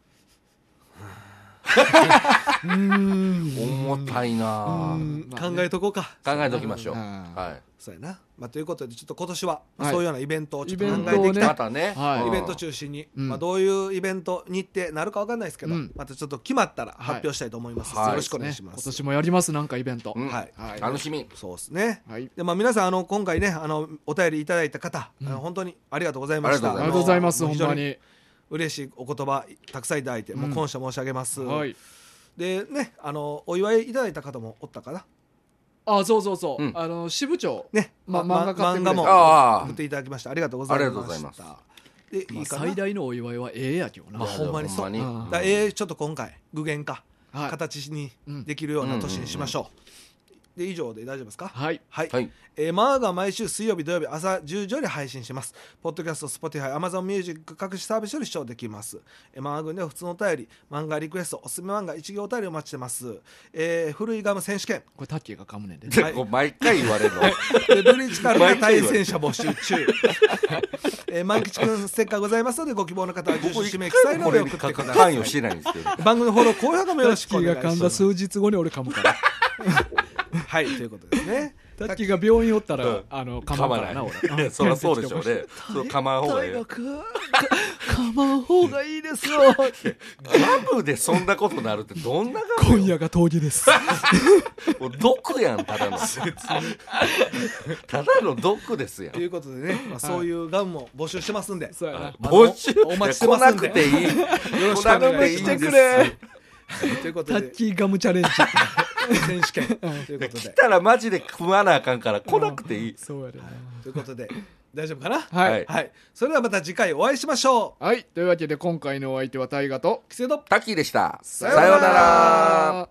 重たいなあうん考えとこうか考えておきましょううんはいそうやなまあということでちょっと今年ははいそういうようなイベントをちょっとイベン考トをねえていきたいまたねはいうんイベント中心に、 うんまあ、どういうイベント日程なるか分かんないですけど、 うんまたちょっと決まったら発表したいと思います、 はいよろしくお願いしま今す、 年もやりますなんかイベント、 うんはいはい楽しみそうですねはいで、まあ、皆さんあの今回ねあのお便りいただいた方、あの本当にありがとうございましたあありがとうございますあの非常ほんまに嬉しいお言葉たくさんいただいて、もう感謝申し上げます、 はいでねあのお祝いいただいた方もおったかなあそうそうそう、 うんあの支部長、 ね、 まま漫画買ってくれた漫画もああ送っていただきましたありがとうございましたありがとうございますでまあいいかな最大のお祝いはええやけどな、 まあほんまにそうほんまにうんだえーちょっと今回具現化、 はい形にうんできるような年にしましょう、で以上で大丈夫ですかはいはい、 はいえーマーが毎週水曜日土曜日朝じゅうじより配信しますポッドキャスト Spotify Amazon Music 各種サービスより視聴できますえーマー軍では普通のお便り漫画リクエストおすすめ漫画一行お便りお待ちしてます、えー古いガム選手権これタッキーが噛むねんで、 はいこう毎回言われるのでブリッジカルが対戦者募集中えー万吉くんステッカーございますのでご希望の方は住所氏名記載のこ上送れに関ってください与してないんですけど番組のフォロー高評価もよろしくタッキーお願いしますが噛んだ数日後に俺噛むからはいということですねタッキーが病院おったら、 うんあの噛噛まないまんからな俺いやそりゃそうでしょうねそう噛まん方がいい大学噛まん方がいいですよガムでそんなことなるってどんなガム今夜が峠ですもう毒やんただのただの毒ですやんということでね、まあ、そういうガムも募集してますんで、 そうやな募集お待ちしてますんで来なくていいよろしくお願いしますしてくれということでタッキーガムチャレンジ選手権ということで来たらマジで組まなあかんから来なくていいそうやでなということで大丈夫かなはい、 はいはいそれではまた次回お会いしましょうはい、というわけで今回のお相手は大河とキセドタッキーでしたさようならさようなら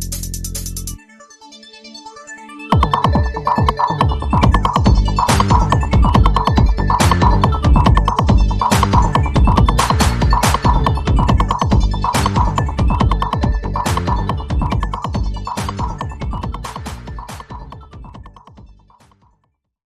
ら